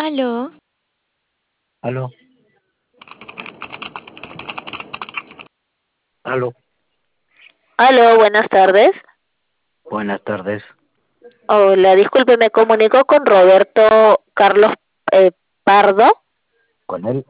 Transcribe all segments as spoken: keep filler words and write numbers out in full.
Aló. Aló, aló, Aló, buenas tardes. buenas tardes. Hola, disculpe, me comunicó con Roberto Carlos eh, Pardo. ¿Con él?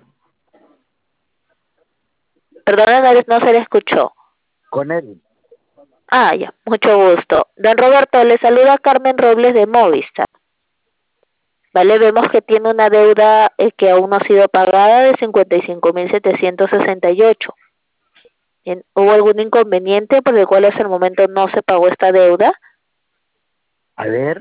Perdón, no, no se le escuchó. Con él. Ah, ya, mucho gusto. Don Roberto, le saluda Carmen Robles de Movistar. Vale, vemos que tiene una deuda eh, que aún no ha sido pagada de cincuenta y cinco mil setecientos sesenta y ocho. Bien, ¿hubo algún inconveniente por el cual hasta el momento no se pagó esta deuda? A ver,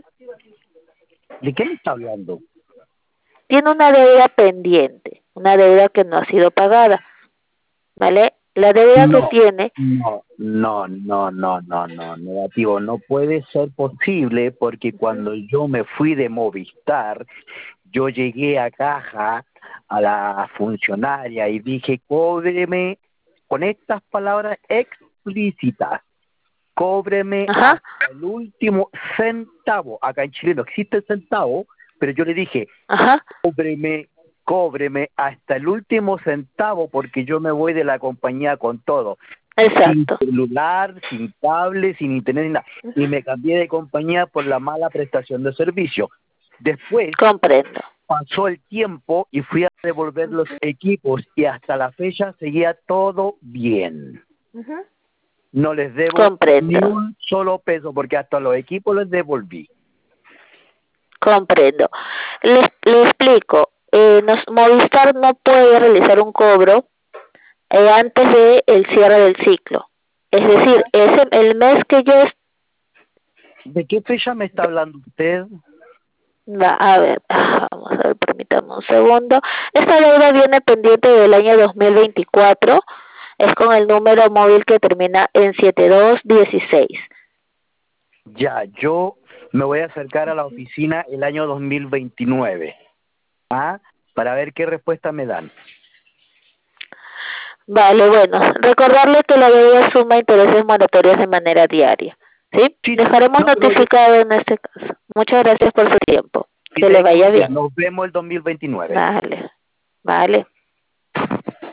¿de qué me está hablando? Tiene una deuda pendiente, una deuda que no ha sido pagada. ¿Vale? La deuda que No, tiene. no, no, no, no, no, no, negativo. No puede ser posible porque cuando yo me fui de Movistar, yo llegué a caja a la funcionaria y dije, cóbreme con estas palabras explícitas. Cóbreme Ajá, hasta el último centavo. Acá en Chile no existe el centavo, pero yo le dije, ajá, cóbreme, cóbreme hasta el último centavo porque yo me voy de la compañía con todo. Sin exacto. celular, sin cable, sin internet, ni nada. Y me cambié de compañía por la mala prestación de servicio. Después Comprendo. pasó el tiempo y fui a devolver los equipos y hasta la fecha seguía todo bien. Ujú. No les debo ni Comprendo, un solo peso porque hasta los equipos les devolví. comprendo. Le, le explico. Eh, nos, Movistar no puede realizar un cobro eh, antes de el cierre del ciclo. Es decir, ese el mes que yo est- ¿De qué fecha me está hablando usted? va, a ver, ah, vamos a ver, permítame un segundo. Esta deuda viene pendiente del año dos mil veinticuatro. Es con el número móvil que termina en siete dos dieciséis. Ya, yo me voy a acercar a la oficina el año dos mil veintinueve, ¿ah? Para ver qué respuesta me dan. Vale, bueno, recordarle que la deuda suma intereses moratorios de manera diaria. ¿Sí? Sí, sí, Dejaremos no, no, yo- notificado en este caso. Muchas gracias por su tiempo. que Que le tenga vaya buen día. bien. Nos vemos el dos mil veintinueve. Vale, vale.